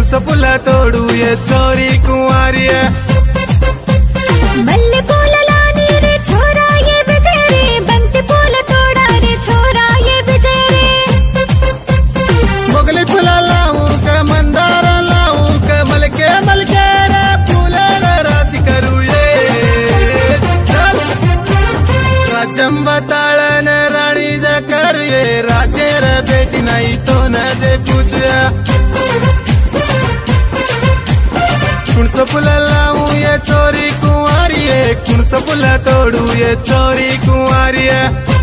कुणसपुल तोडू ये चोरी कुंवारी है। मल्ले पूल लानी रे छोरा ये बिजेरे, बंती पूल तोड़ा रे छोरा ये बिजेरे। मोगली फुला लाऊं के मंदार लाऊं के मलके मलके रे फूले रे राशि करू ये। चल राजम बताड़न रानी जा करू ये, राजे रे बेटी नहीं तो न दे पूछ। कुणसपुल लाऊं ये चोरी कुंवारी है, कुणसपुल तोड़ू ये चोरी कुंवारी है।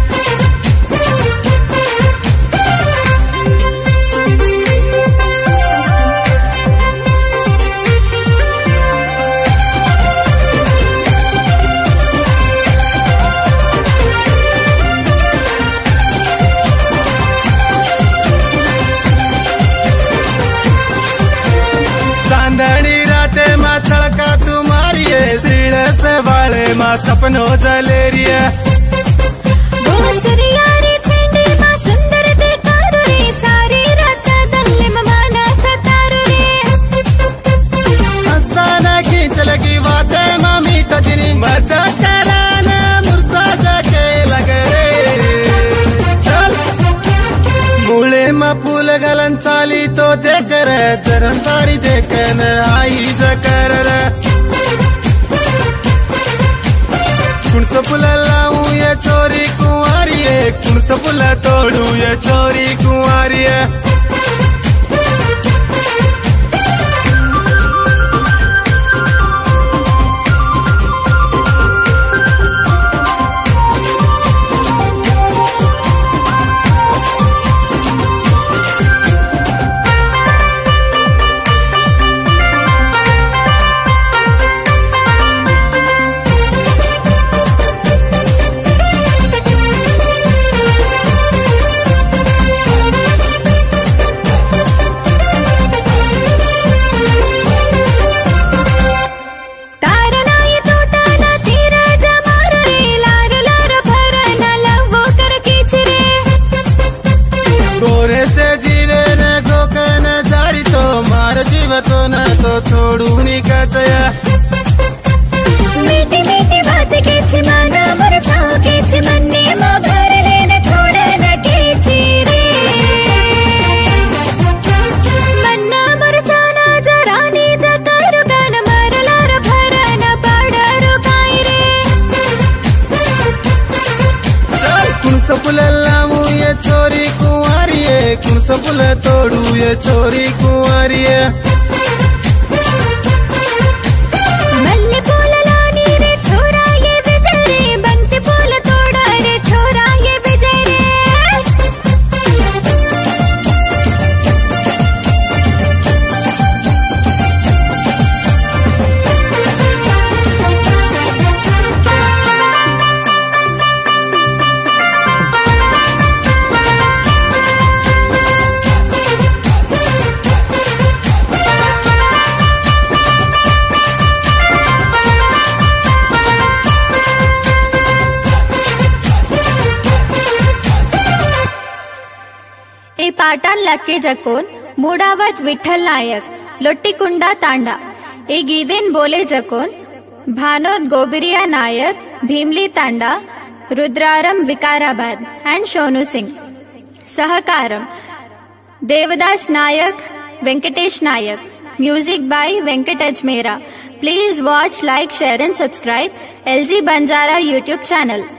चांदनी राते माँ छड़का तुम्हारी है, सीढ़े से वाले माँ सपनों जलेरी है। बोसरियारी छेंडी माँ सुंदर देखारू रे, सारी रात दल्ले माना सतारू रे। हंसाना खींच लगी बातें माँ मीठा दिनी, मजा कराना मुर्सा जाके लगे रे। चल मूले माँ फूल गलन चाली तो देख रे, चरण सारी देख न आई जकर रे। कुणसपुल लाऊं ये चोरी कुंवारी है, कुणसपुल तोड़ू ये चोरी कुंवारी है। तो न तो छोड़ू नी कचया। मीठी मीठी बात के छिमाना बरसाओ के छिमन्ने माँ भर लेना छोड़ा न के चीरे। मन्ना बरसाना जरानी जकरू गान मरलार भरा न पड़ा रुकाई रे। चल कुणसपुल लाऊं ये चोरी कुंवारी है, कुणसपुल तोड़ू ये चोरी कुंवारी है। मल्ले पूल लानी रे छोरा ये बिजेरे, बंती पूल तोड़ा रे छोरा ये बिजेरे। ए पाटण लक्के जकोन मुडावत विठ्ठल नायक लोट्टीकुंडा तांडा ए गीदेन बोले जकोन Bhanod गोबिरिया Nayak Bhimli Tanda Rudraram Vikarabad and Sonu Singh. Sahakaram Devdas Nayak Venkatesh Nayak. Music by Venkat Ajmera. Please watch, like, share and subscribe LG Banjara YouTube channel.